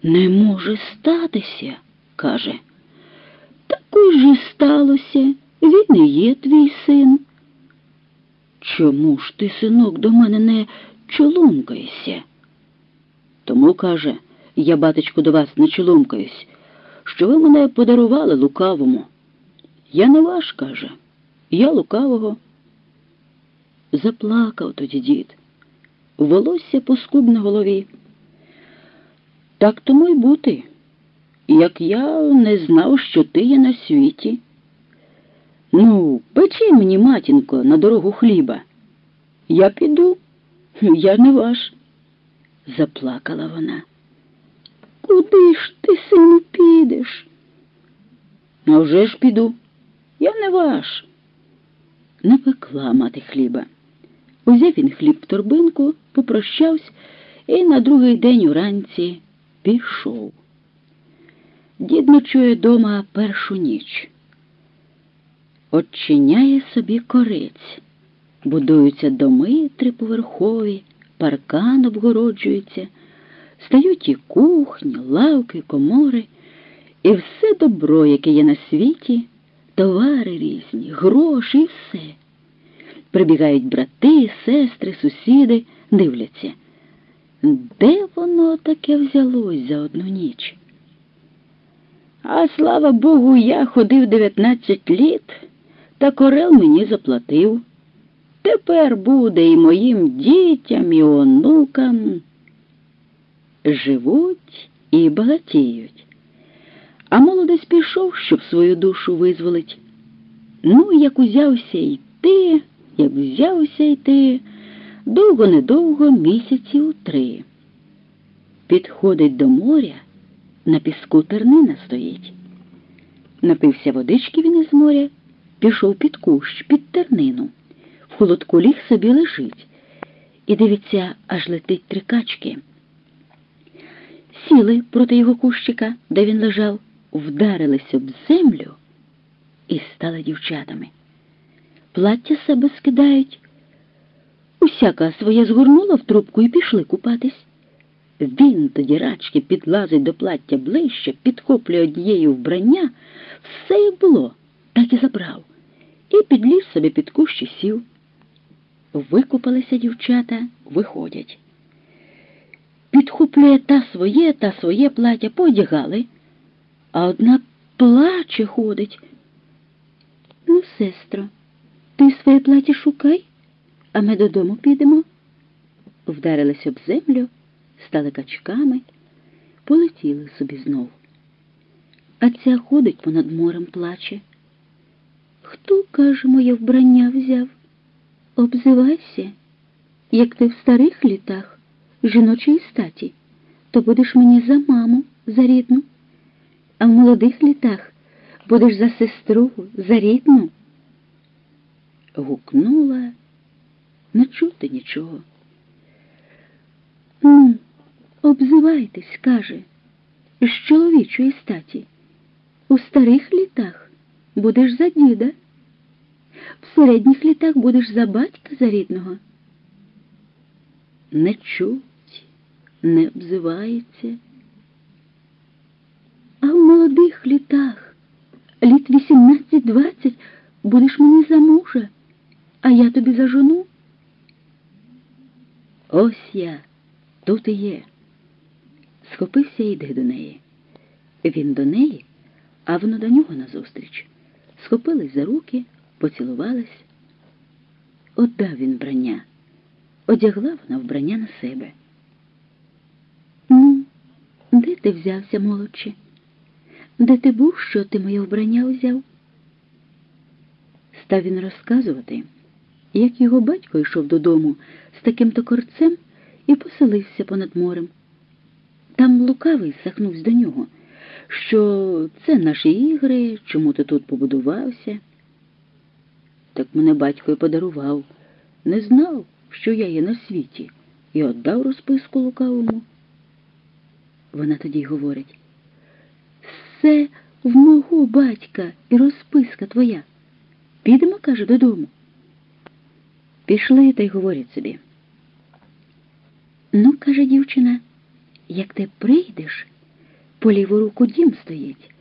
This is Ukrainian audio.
Не може статися, каже. Також же сталося, він і є твій син. Чому ж ти, синок, до мене не чолумкаєшся? Тому, каже, я, батечку, до вас не чолумкаюсь, що ви мене подарували лукавому. Я не ваш, каже, я лукавого. Заплакав тоді дід, волосся поскуб на голові. Так тому й бути, як я не знав, що ти є на світі. Ну, печи мені, матінко, на дорогу хліба. Я піду, я не ваш. Заплакала вона. Куди ж ти, сину, підеш? А вже ж піду, я не ваш. Напекла мати хліба. Узяв він хліб в торбинку, попрощався і на другий день уранці пішов. Дід ночує дома першу ніч. Очиняє собі корець. Будуються доми триповерхові, паркан обгороджується, стають і кухні, лавки, комори, і все добро, яке є на світі, товари різні, гроші і все. Прибігають брати, сестри, сусіди, дивляться. Де воно таке взялось за одну ніч? А слава Богу, я ходив 19 літ, та корел мені заплатив. Тепер буде і моїм дітям, і онукам. Живуть і багатіють. А молодець пішов, щоб свою душу визволить. Ну, як взявся йти, довго-недовго, місяців 3. Підходить до моря, на піску тернина стоїть. Напився водички він із моря, пішов під кущ, під тернину. В холодку ліг собі лежить. І дивиться, аж летить 3 качки. Сіли проти його кущика, де він лежав, вдарились об землю і стали дівчатами. Плаття себе скидають. Усяка своє згорнула в трубку і пішли купатись. Він тоді рачки підлазить до плаття ближче, підхоплює однією вбрання, все як було, так і забрав. І підліз собі під кущ і сів. Викупалися дівчата, виходять. Підхоплює та своє плаття, поодягали, а одна плаче ходить. Ну, сестро, ти своє плаття шукай, а ми додому підемо. Вдарились об землю, стали качками, полетіли собі знов. А ця ходить понад морем, плаче. Хто, каже, моє вбрання взяв? Обзивайся, як ти в старих літах, жіночої статі, то будеш мені за маму, за рідну, а в молодих літах будеш за сестру, за рідну. Гукнула, не чути нічого. Ну, обзивайтесь, каже, з чоловічої статі. У старих літах будеш за діда, в середніх літах будеш за батька, за рідного. Не чуть, не обзивається. А в молодих літах, літ 18-20, будеш мені за мужа, а я тобі за жону. Ось я, тут і є. Схопився і йде до неї. Він до неї, а вона до нього назустріч. Схопились за руки, поцілувались. Отдав він вбрання. Одягла вона вбрання на себе. Ну, де ти взявся, молодче? Де ти був, що ти моє вбрання узяв? Став він розказувати, як його батько йшов додому з таким-то корцем і поселився понад морем. Там лукавий сахнувся до нього, що це наші ігри, чому ти тут побудувався. Так мене батько й подарував. Не знав, що я є на світі, і віддав розписку лукавому. Вона тоді й говорить: все в мого батька і розписка твоя. Підемо, каже, додому. Пішли та й говорять собі. Ну, каже дівчина, як ти прийдеш, По ліву руку дім стоїть.